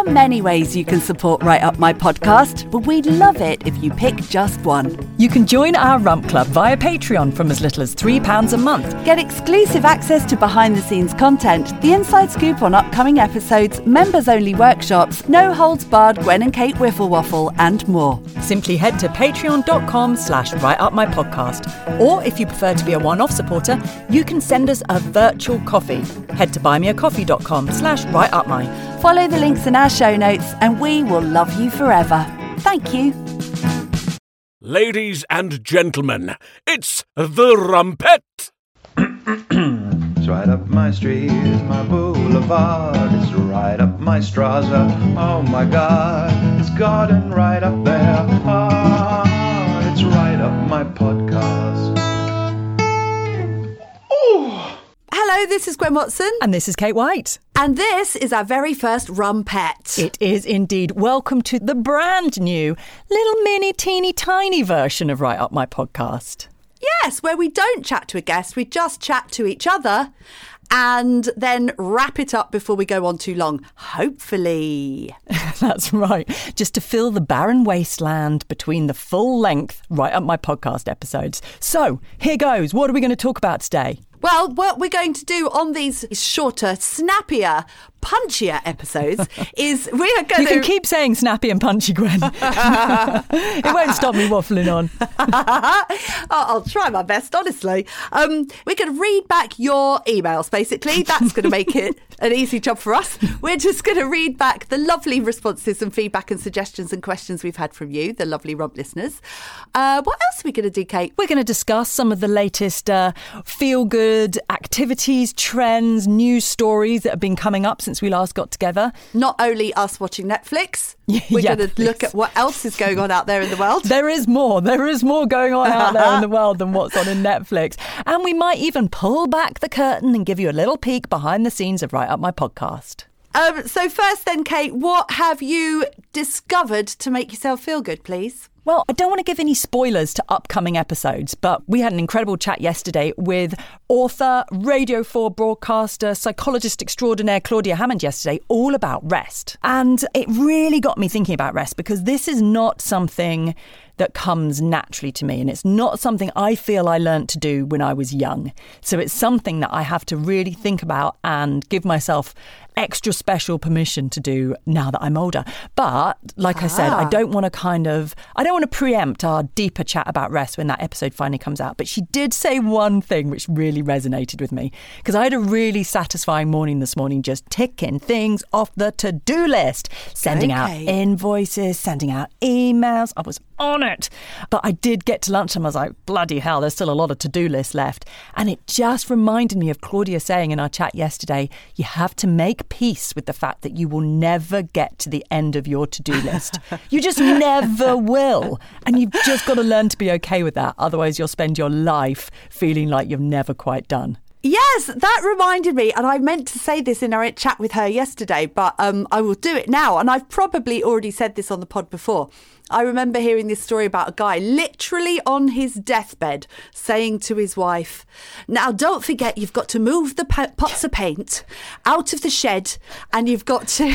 many ways you can support Right Up My Podcast, but we'd love it if you pick just one. You can join our Rump Club via Patreon from as little as £3 a month. Get exclusive access to behind-the-scenes content, the inside scoop on upcoming episodes, members-only workshops, no-holds-barred Gwen and Kate Wiffle Waffle, and more. Simply head to patreon.com/rightupmypodcast. Or if you prefer to be a one-off supporter, you can send us a virtual coffee. Head to buymeacoffee.com/rightupmy. Follow the links in our show notes and we will love you forever. Thank you. Ladies and gentlemen, it's the Rumpet. It's right up my street, it's my boulevard. It's right up my Straza, oh my God. It's garden right up there, ah, it's right up my podcast. Hello, this is Gwen Watson. And this is Kate White. And this is our very first Rumpet. It is indeed. Welcome to the brand new, little mini, teeny, tiny version of Right Up My Podcast. Yes, where we don't chat to a guest, we just chat to each other and then wrap it up before we go on too long, hopefully. That's right. Just to fill the barren wasteland between the full-length Right Up My Podcast episodes. So, here goes. What are we going to talk about today? Well, what we're going to do on these shorter, snappier, punchier episodes is we are going You can keep saying snappy and punchy, Gwen. It won't stop me waffling on. I'll try my best, honestly. We're going to read back your emails, basically. That's going to make it an easy job for us. We're just going to read back the lovely responses and feedback and suggestions and questions we've had from you, the lovely Rump listeners. What else are we going to do, Kate? We're going to discuss some of the latest feel-good activities, trends, news stories that have been coming up since we last got together. Not only us watching Netflix, we're going to look at what else is going on out there in the world. There is more. There is more going on out there in the world than what's on in Netflix. And we might even pull back the curtain and give you a little peek behind the scenes of Right Up My Podcast. So first then, Kate, what have you discovered to make yourself feel good, please? Well, I don't want to give any spoilers to upcoming episodes, but we had an incredible chat yesterday with author, Radio 4 broadcaster, psychologist extraordinaire Claudia Hammond yesterday, all about rest. And it really got me thinking about rest because this is not something that comes naturally to me. And it's not something I feel I learnt to do when I was young. So it's something that I have to really think about and give myself extra special permission to do now that I'm older. But like I said, I don't want to preempt our deeper chat about rest when that episode finally comes out. But she did say one thing which really resonated with me because I had a really satisfying morning this morning, just ticking things off the to-do list, sending out invoices, sending out emails. I was on it. But I did get to lunchtime. I was like, bloody hell, there's still a lot of to-do lists left. And it just reminded me of Claudia saying in our chat yesterday, you have to make peace with the fact that you will never get to the end of your to-do list. You just never will. And you've just got to learn to be okay with that. Otherwise, you'll spend your life feeling like you've never quite done. Yes, that reminded me, and I meant to say this in our chat with her yesterday, but I will do it now. And I've probably already said this on the pod before. I remember hearing this story about a guy literally on his deathbed saying to his wife, now don't forget you've got to move the pots of paint out of the shed and you've got to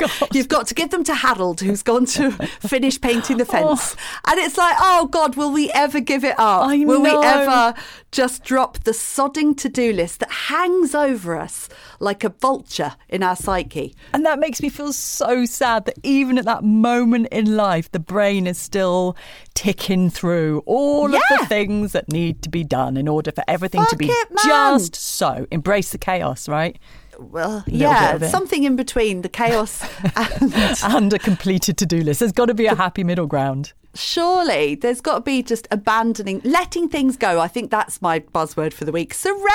give them to Harold who's gone to finish painting the fence. And it's like, oh God, will we ever give it up? Will we ever just drop the sodding to-do list that hangs over us like a vulture in our psyche? And that makes me feel so sad that even at that moment in life, the brain is still ticking through all of the things that need to be done in order for everything to be just so. Embrace the chaos, right? Well, something in between the chaos and a completed to-do list. There's got to be a happy middle ground. Surely there's got to be just letting things go. I think that's my buzzword for the week.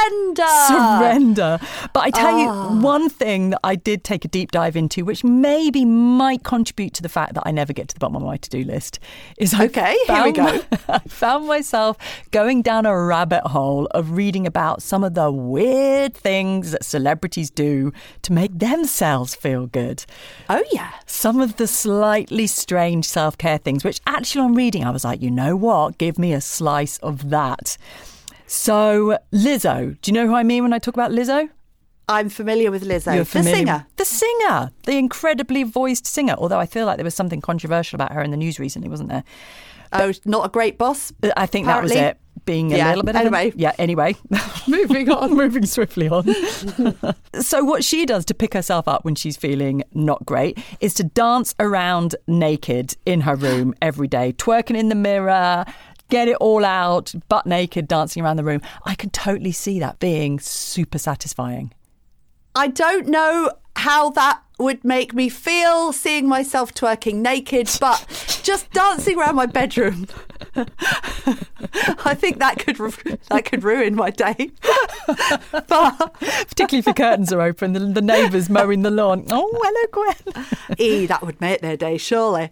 Surrender. But I tell you, one thing that I did take a deep dive into, which maybe might contribute to the fact that I never get to the bottom of my to-do list, is here we go. I found myself going down a rabbit hole of reading about some of the weird things that celebrities do to make themselves feel good. Oh, yeah. Some of the slightly strange self-care things, which actually on reading, I was like, you know what? Give me a slice of that. So Lizzo, do you know who I mean when I talk about Lizzo? I'm familiar with Lizzo. You're familiar The singer. The singer. The incredibly voiced singer. Although I feel like there was something controversial about her in the news recently, wasn't there? Oh, not a great boss? I think apparently. that was it. Being a little bit anyway. Anyway. Moving on. Moving swiftly on. So what she does to pick herself up when she's feeling not great is to dance around naked in her room every day, twerking in the mirror, get it all out, butt naked, dancing around the room. I can totally see that being super satisfying. I don't know how that would make me feel seeing myself twerking naked, but just dancing around my bedroom, I think that could ruin my day. But particularly if the curtains are open, the neighbours mowing the lawn. Oh, hello, Gwen. That would make their day, surely.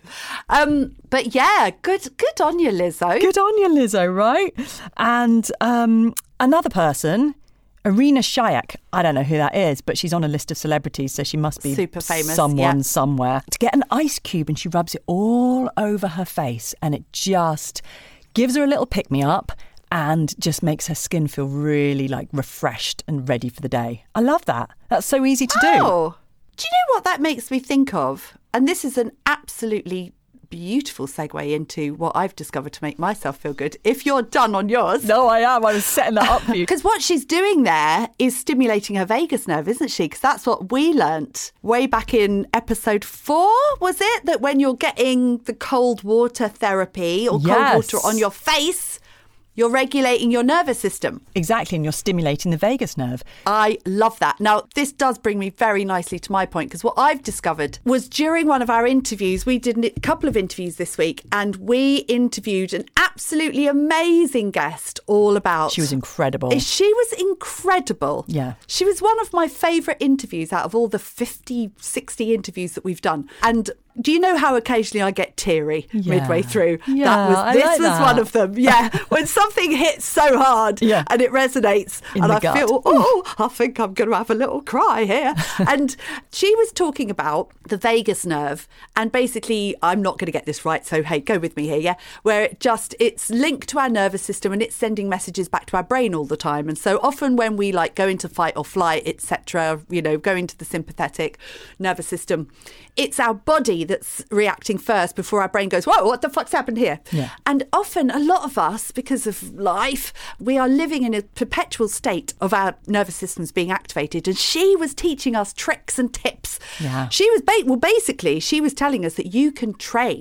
But yeah, good on you, Lizzo. Good on you, Lizzo, right? And another person, Irina Shayk, I don't know who that is, but she's on a list of celebrities, so she must be super famous, someone somewhere. To get an ice cube and she rubs it all over her face and it just gives her a little pick-me-up and just makes her skin feel really like refreshed and ready for the day. I love that. That's so easy to do. Oh, do you know what that makes me think of? And this is an absolutely beautiful segue into what I've discovered to make myself feel good. If you're done on yours. No, I am. I was setting that up for you. Because what she's doing there is stimulating her vagus nerve, isn't she? Because that's what we learnt way back in episode 4, was it? That when you're getting the cold water therapy or cold water on your face, you're regulating your nervous system. Exactly, and you're stimulating the vagus nerve. I love that. Now, this does bring me very nicely to my point, because what I've discovered was during one of our interviews, we did a couple of interviews this week, and we interviewed an absolutely amazing guest all about... She was incredible. She was incredible. Yeah. She was one of my favourite interviews out of all the 50, 60 interviews that we've done. And do you know how occasionally I get teary midway through? Yeah, this was one of them. Yeah, when something hits so hard and it resonates, in and the I gut. feel, I think I'm going to have a little cry here. And she was talking about the vagus nerve, and basically, I'm not going to get this right, so hey, go with me here, yeah? Where it's linked to our nervous system and it's sending messages back to our brain all the time. And so often when we like go into fight or flight, etc., go into the sympathetic nervous system, it's our body that's reacting first before our brain goes, whoa, what the fuck's happened here? Yeah. And often, a lot of us, because of life, we are living in a perpetual state of our nervous systems being activated. And she was teaching us tricks and tips. Yeah. She was, basically, she was telling us that you can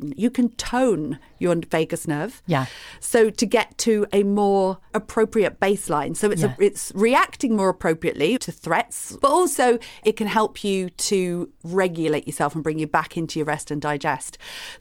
tone your vagus nerve. Yeah. So to get to a more appropriate baseline. So it's reacting more appropriately to threats, but also it can help you to regulate yourself and bring you back into your rest and digest.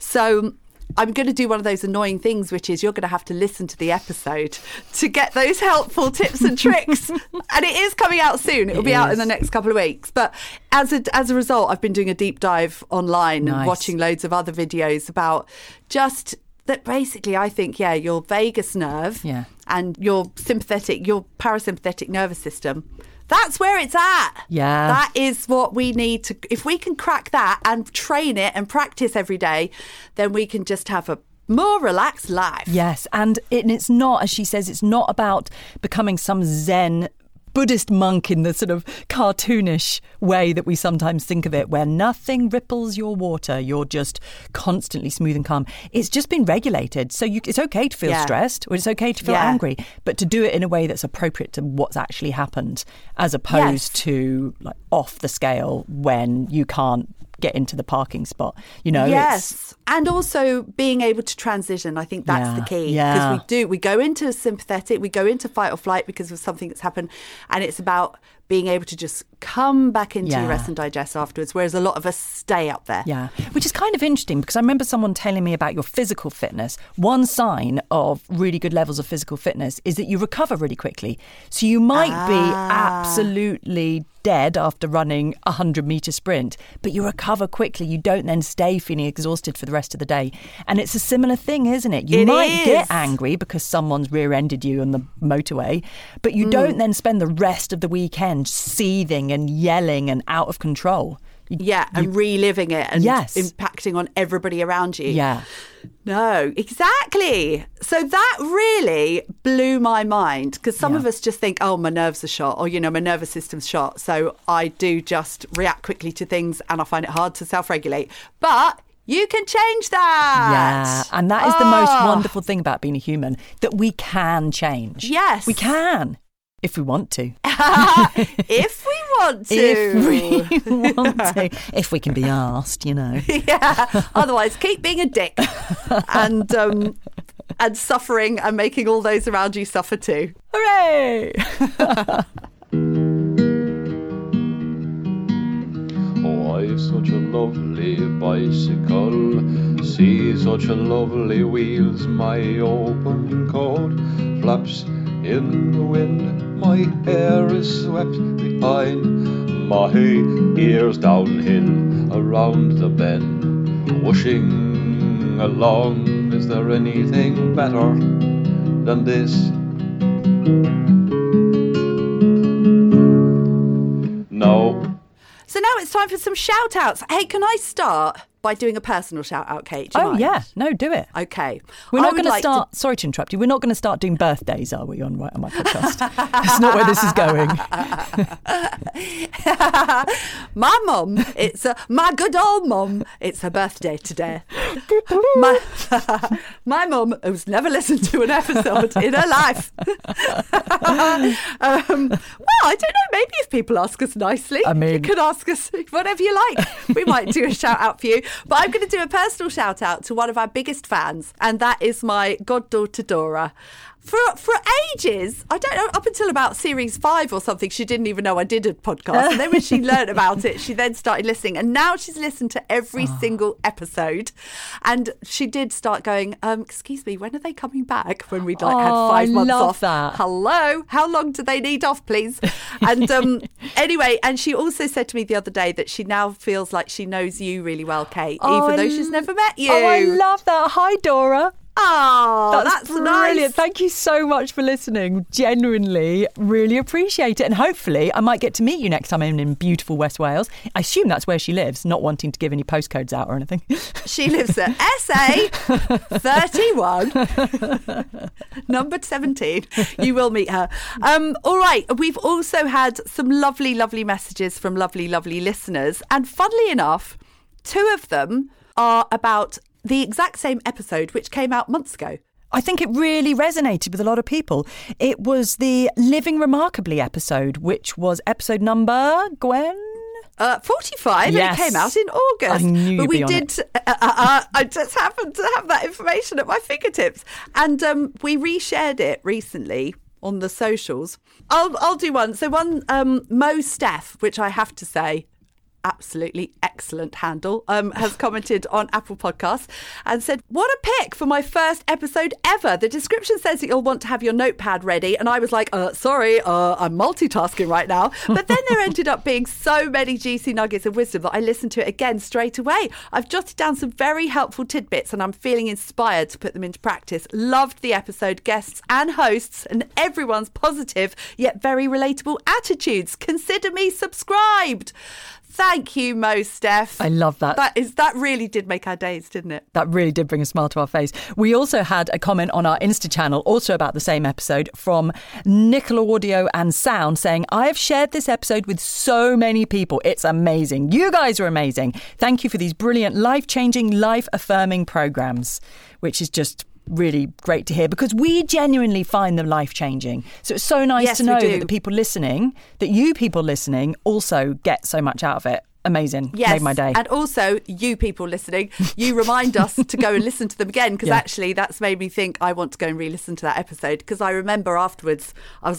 So I'm going to do one of those annoying things, which is you're going to have to listen to the episode to get those helpful tips and tricks. And it is coming out soon. It'll be out in the next couple of weeks. But as a result, I've been doing a deep dive online and watching loads of other videos about just that. Basically, I think, your vagus nerve and your parasympathetic nervous system, that's where it's at. Yeah. That is what we need to... If we can crack that and train it and practice every day, then we can just have a more relaxed life. Yes, and it's not, as she says, it's not about becoming some Zen Buddhist monk in the sort of cartoonish way that we sometimes think of it, where nothing ripples your water. You're just constantly smooth and calm. It's just been regulated. So it's okay to feel stressed, or it's okay to feel angry, but to do it in a way that's appropriate to what's actually happened, as opposed to like off the scale when you can't get into the parking spot. Yes. And also being able to transition. I think that's the key. Because we go into sympathetic, we go into fight or flight because of something that's happened. And it's about being able to just come back into your rest and digest afterwards, whereas a lot of us stay up there. Yeah, which is kind of interesting, because I remember someone telling me about your physical fitness. One sign of really good levels of physical fitness is that you recover really quickly. So you might be absolutely dead after running a 100-metre sprint, but you recover quickly. You don't then stay feeling exhausted for the rest of the day. And it's a similar thing, isn't it? You might get angry because someone's rear-ended you on the motorway, but you don't then spend the rest of the weekend seething and yelling and out of control. And reliving it and impacting on everybody around you. Yeah. No, exactly. So that really blew my mind, because some of us just think, oh, my nerves are shot, or, my nervous system's shot. So I do just react quickly to things and I find it hard to self-regulate. But you can change that. Yeah, and that is the most wonderful thing about being a human, that we can change. Yes. We can. If we want to. If we want to. If we want to. If we can be asked, Yeah. Otherwise, keep being a dick and suffering and making all those around you suffer too. Hooray! Oh, I've such a lovely bicycle. See such a lovely wheels. My open coat flaps in the wind. My hair is swept behind. My ears downhill around the bend. Whooshing along. Is there anything better than this? No. So now it's time for some shout outs. Hey, can I start by doing a personal shout out, Kate? Do you mind? Yeah. No, do it. Okay. We're not going to start... Sorry to interrupt you. We're not going to start doing birthdays, are we, on my podcast? That's not where this is going. My mum, my good old mum, it's her birthday today. My mum, who's never listened to an episode in her life. Well, I don't know. Maybe if people ask us nicely, you can ask us whatever you like. We might do a shout out for you. But I'm going to do a personal shout out to one of our biggest fans, and that is my goddaughter Dora. For ages, I don't know, up until about series 5 or something, she didn't even know I did a podcast. And then when she learned about it, she then started listening. And now she's listened to every single episode. And she did start going, excuse me, when are they coming back? When we'd had 5 months off. That. Hello? How long do they need off, please? And anyway, and she also said to me the other day that she now feels like she knows you really well, Kate, even though she's never met you. Oh, I love that. Hi, Dora. Oh, that's brilliant. Nice. Thank you so much for listening. Genuinely, really appreciate it. And hopefully I might get to meet you next time I'm in beautiful West Wales. I assume that's where she lives, not wanting to give any postcodes out or anything. She lives at SA 31, number 17. You will meet her. All right. We've also had some lovely, lovely messages from lovely, lovely listeners. And funnily enough, 2 of them are about the exact same episode which came out months ago. I think it really resonated with a lot of people. It was the Living Remarkably episode, which was episode number, Gwen? 45, yes. And it came out in August. I knew but you'd we be on did. I just happened to have that information at my fingertips, and we reshared it recently on the socials. I'll do one. So one, Mo Steph, which I have to say, absolutely excellent handle, has commented on Apple Podcasts and said, what a pick for my first episode ever. The description says that you'll want to have your notepad ready. And I was like, sorry, I'm multitasking right now. But then there ended up being so many juicy nuggets of wisdom that I listened to it again straight away. I've jotted down some very helpful tidbits and I'm feeling inspired to put them into practice. Loved the episode, guests and hosts, and everyone's positive yet very relatable attitudes. Consider me subscribed. Thank you, Mo Steph. I love that. That really did make our days, didn't it? That really did bring a smile to our face. We also had a comment on our Insta channel, also about the same episode, from Nicola Audio and Sound saying, I have shared this episode with so many people. It's amazing. You guys are amazing. Thank you for these brilliant, life-changing, life-affirming programmes, which is just really great to hear, because we genuinely find them life-changing. So it's so nice to know that the people listening, that you people listening also get so much out of it. Amazing. Yes. Made my day. And also, you people listening, you remind us to go and listen to them again, because actually that's made me think I want to go and re-listen to that episode, because I remember afterwards I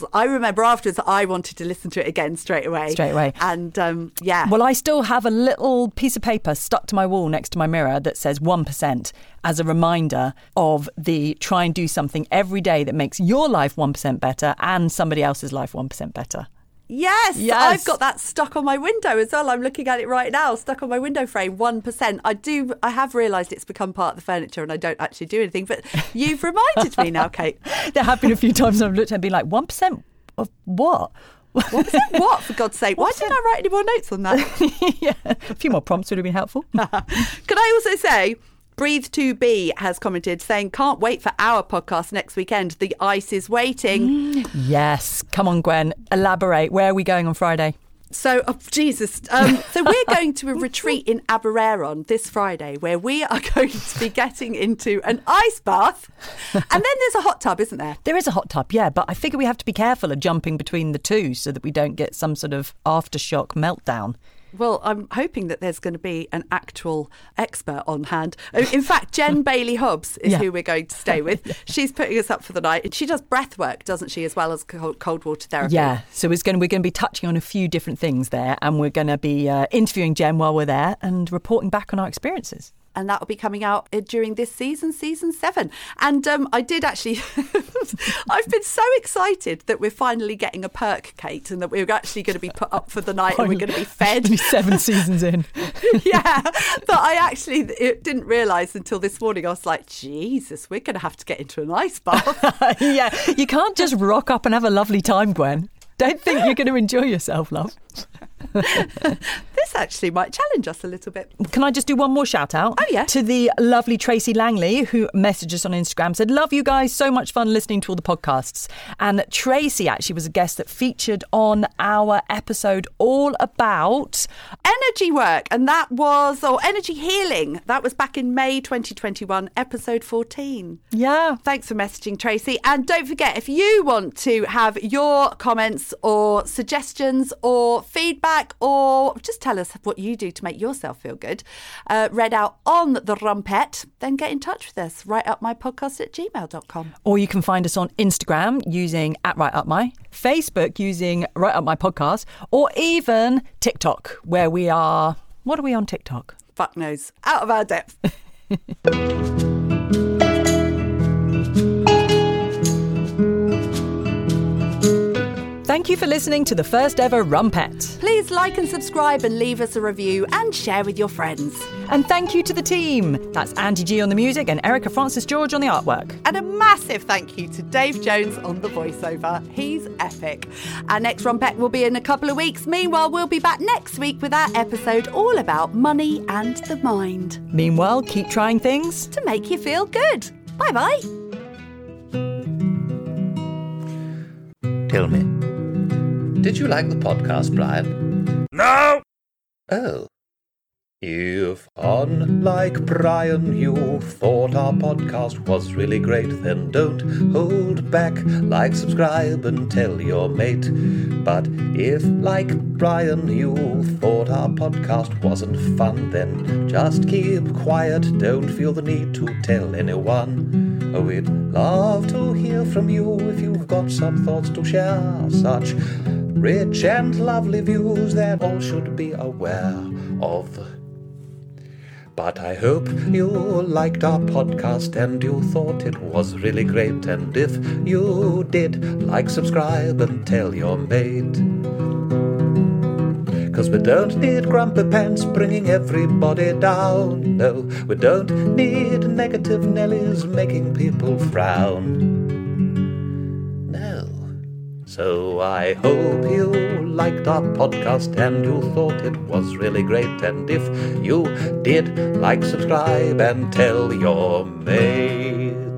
wanted to listen to it again straight away. And well, I still have a little piece of paper stuck to my wall next to my mirror that says 1% as a reminder of the try and do something every day that makes your life 1% better and somebody else's life 1% better. Yes, I've got that stuck on my window as well. I'm looking at it right now, stuck on my window frame, 1%. I have realised it's become part of the furniture and I don't actually do anything, but you've reminded me now, Kate. There have been a few times I've looked and been like, 1% of what? 1% what, for God's sake? Why didn't I write any more notes on that? A few more prompts would have been helpful. Can I also say, Breathe2B has commented saying, can't wait for our podcast next weekend. The ice is waiting. Yes. Come on, Gwen. Elaborate. Where are we going on Friday? So, Jesus. So we're going to a retreat in Aberaeron this Friday where we are going to be getting into an ice bath. And then there's a hot tub, isn't there? There is a hot tub, yeah, but I figure we have to be careful of jumping between the two so that we don't get some sort of aftershock meltdown. Well, I'm hoping that there's going to be an actual expert on hand. In fact, Jen Bailey Hobbs is who we're going to stay with. She's putting us up for the night. And she does breath work, doesn't she, as well as cold water therapy? Yeah, so we're going to be touching on a few different things there, and we're going to be interviewing Jen while we're there and reporting back on our experiences. And that will be coming out during this season 7. And I did actually, I've been so excited that we're finally getting a perk, Kate, and that we're actually going to be put up for the night and we're going to be fed. 7 seasons in. Yeah, but I didn't realise until this morning. I was like, Jesus, we're going to have to get into an ice bath. Yeah, you can't just rock up and have a lovely time, Gwen. Don't think you're going to enjoy yourself, love. This actually might challenge us a little bit. Can I just do one more shout out? Oh, yeah. To the lovely Tracy Langley, who messaged us on Instagram, said, love you guys, so much fun listening to all the podcasts. And Tracy actually was a guest that featured on our episode all about energy work. And that was, energy healing. That was back in May 2021, episode 14. Yeah. Thanks for messaging, Tracy. And don't forget, if you want to have your comments or suggestions or feedback, or just tell us what you do to make yourself feel good, read out on the Rumpet, then get in touch with us. WriteUpMyPodcast@gmail.com. Or you can find us on Instagram using @WriteUpMy, Facebook using Write Up My Podcast, or even TikTok, where we are... What are we on TikTok? Fuck knows. Out of our depth. Thank you for listening to the first ever Rumpet. Please like and subscribe and leave us a review and share with your friends. And thank you to the team. That's Andy G on the music and Erica Francis George on the artwork. And a massive thank you to Dave Jones on the voiceover. He's epic. Our next Rumpet will be in a couple of weeks. Meanwhile, we'll be back next week with our episode all about money and the mind. Meanwhile, keep trying things to make you feel good. Bye-bye. Tell me, did you like the podcast, Brian? No! Oh. If, unlike Brian, you thought our podcast was really great, then don't hold back. Like, subscribe, and tell your mate. But if, like Brian, you thought our podcast wasn't fun, then just keep quiet. Don't feel the need to tell anyone. We'd love to hear from you if you've got some thoughts to share. Such rich and lovely views that all should be aware of. But I hope you liked our podcast and you thought it was really great. And if you did, like, subscribe, and tell your mate. 'Cause we don't need grumpy pants bringing everybody down. No, we don't need negative Nellies making people frown. No. So I hope you liked our podcast and you thought it was really great. And if you did, like, subscribe, and tell your mate.